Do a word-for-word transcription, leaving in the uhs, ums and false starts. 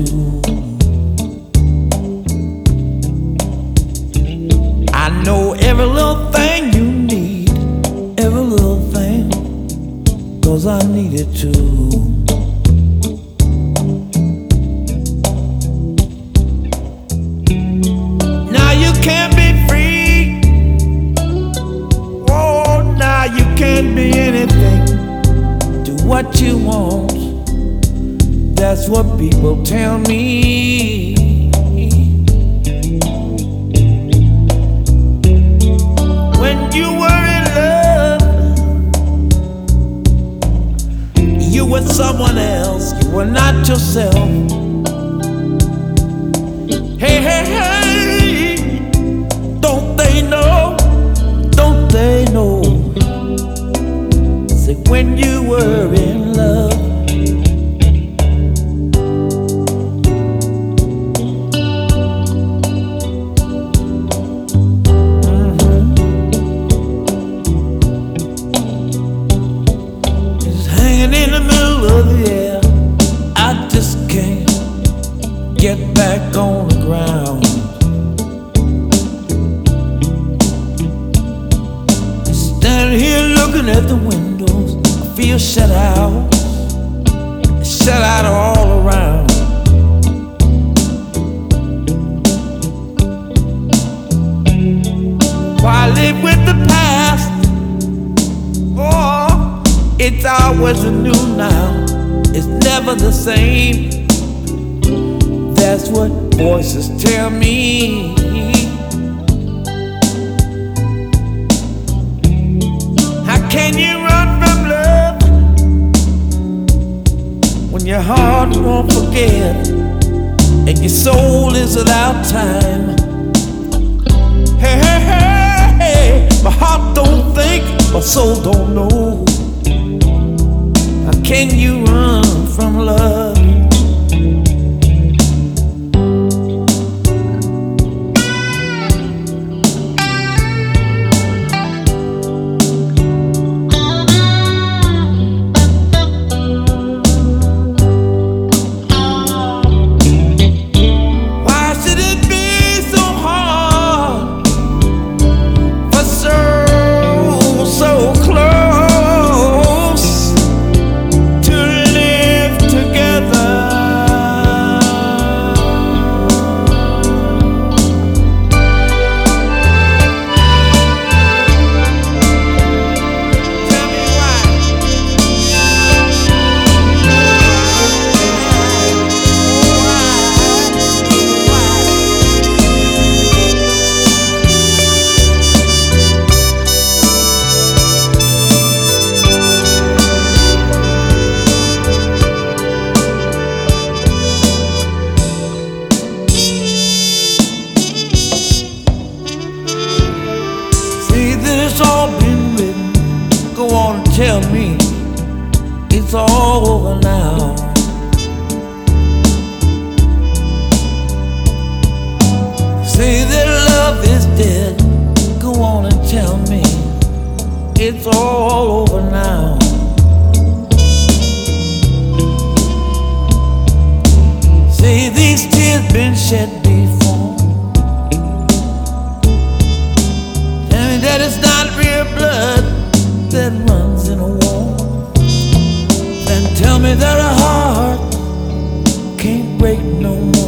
I know every little thing you need, every little thing, 'cause I need it too. Now you can't be free. Oh, now you can't be anything. Do what you want. That's what people tell me. When you were in love, you were someone else. You were not yourself. Hey, hey, hey, don't they know? Don't they know? Say when you were in love. In the middle of the air, I just can't get back on the ground. Standing here looking at the windows, I feel shut out, shut out all around. Why live with the past? Oh, it's always anew now. It's never the same. That's what voices tell me. How can you run from love when your heart won't forget and your soul is without time? Hey, hey, hey, hey. My heart don't think, my soul don't know. How can you run from love? Why should it be so hard for souls so close? It's all been written. Go on and tell me it's all over now. Say that love is dead. Go on and tell me it's all over now. Say these tears been shed before. Tell me that it's not real blood that runs in a wall. Then tell me that a heart can't break no more.